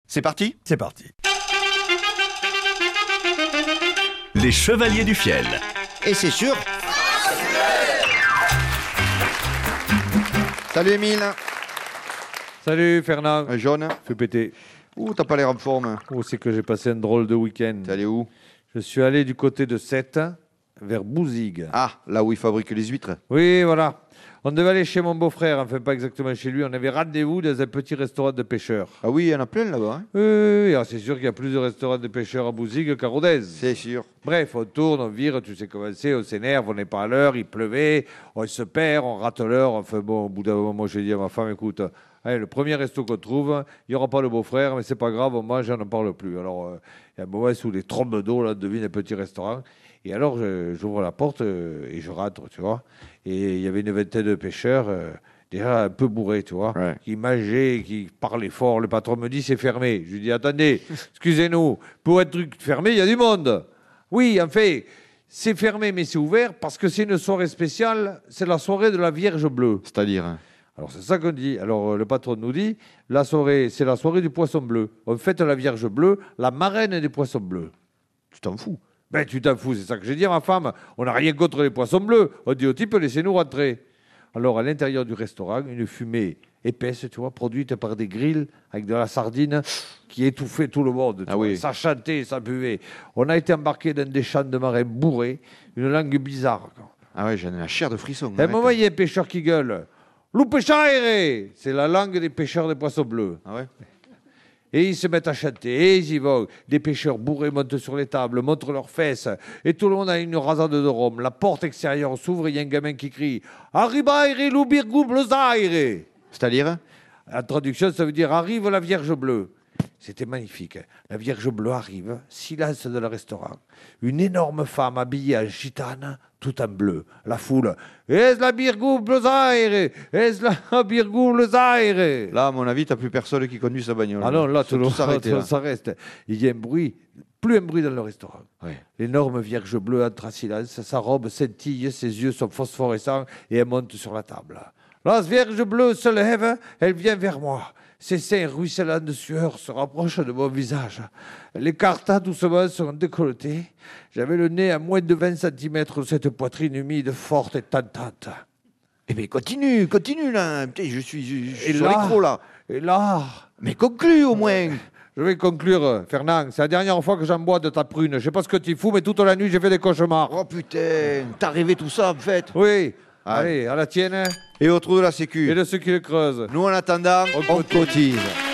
C'est parti? C'est parti. Les Chevaliers du Fiel. Et c'est sûr. Salut Émile. Salut Fernand. Jaune. Fais péter. Ouh, t'as pas l'air en forme. Oh, c'est que j'ai passé un drôle de week-end. T'es allé où? Je suis allé du côté de Sète, vers Bouzigues. Ah, là où ils fabriquent les huîtres. Oui, voilà. On devait aller chez mon beau-frère, enfin pas exactement chez lui. On avait rendez-vous dans un petit restaurant de pêcheurs. Ah oui, il y en a plein là-bas. Hein. Oui. Alors, c'est sûr qu'il y a plus de restaurants de pêcheurs à Bouzigues qu'à Rodez. C'est sûr. Bref, on tourne, on vire, tu sais comment c'est, on s'énerve, on n'est pas à l'heure, il pleuvait, on se perd, on rate l'heure. Enfin bon, au bout d'un moment, j'ai dit à ma femme, écoute, allez, le premier resto qu'on trouve, il n'y aura pas le beau-frère, mais c'est pas grave, on mange et on n'en parle plus. Alors, il y a un moment sous les trombes d'eau, là, devine un petit restaurant. Et alors, j'ouvre la porte et je rentre, tu vois. Et il y avait une vingtaine de pêcheurs, déjà un peu bourrés, tu vois, Ouais. qui mangeaient, qui parlaient fort. Le patron me dit, c'est fermé. Je lui dis, attendez, excusez-nous, pour être truc fermé, il y a du monde. Oui, en fait, c'est fermé, mais c'est ouvert parce que c'est une soirée spéciale, c'est la soirée de la Vierge bleue. C'est-à-dire hein. Alors, c'est ça qu'on dit. Alors, le patron nous dit, la soirée, c'est la soirée du poisson bleu. On fête la Vierge bleue, la marraine des poissons bleus. Tu t'en fous. Ben, tu t'en fous, c'est ça que j'ai dit à ma femme. On n'a rien contre les poissons bleus. On dit au type, laissez-nous rentrer. Alors, à l'intérieur du restaurant, une fumée épaisse, tu vois, produite par des grilles avec de la sardine qui étouffait tout le monde. Ah oui. Ça chantait, ça buvait. On a été embarqués dans des champs de marins bourrés, une langue bizarre. Ah ouais, j'en ai la chair de frisson. À un arrête. moment, il y a un pêcheur qui gueule. Loup pêchaire! C'est la langue des pêcheurs des poissons bleus. Ah ouais. Et ils se mettent à chanter, et ils y vont. Des pêcheurs bourrés montent sur les tables, montrent leurs fesses, et tout le monde a une rasade de rhum. La porte extérieure s'ouvre, et il y a un gamin qui crie « Arribaire l'ubirgou blezaire !» C'est-à-dire En traduction, ça veut dire « Arrive la Vierge bleue !» C'était magnifique. La Vierge bleue arrive, silence de le restaurant. Une énorme femme habillée en gitane, tout en bleu. La foule « Est la birgou blezaire ! Est la birgou blezaire !» Là, à mon avis, t'as plus personne qui conduit sa bagnole. Ah non, là, Faut tout le monde s'arrêter, là. ça reste. Il y a un bruit, plus un bruit dans le restaurant. Ouais. L'énorme Vierge bleue entre en silence, sa robe scintille, ses yeux sont phosphorescents et elle monte sur la table. La Vierge bleue se lève, elle vient vers moi. Ses seins ruisselants de sueur se rapprochent de mon visage. Les cartas doucement sont décolletés. J'avais le nez à moins de 20 cm de cette poitrine humide, forte et tentante. Eh bien, continue là. Putain, je suis Et sur là- l'écrou là. Et là, Mais conclue au moins. je vais conclure, Fernand. C'est la dernière fois que j'en bois de ta prune. Je sais pas ce que tu fous, mais toute la nuit, j'ai fait des cauchemars. Oh putain, t'as rêvé tout ça en fait. Oui. Ah. Allez, à la tienne Et au trou de la et sécu. de ceux qui le creusent. Nous en attendant, On on cotise.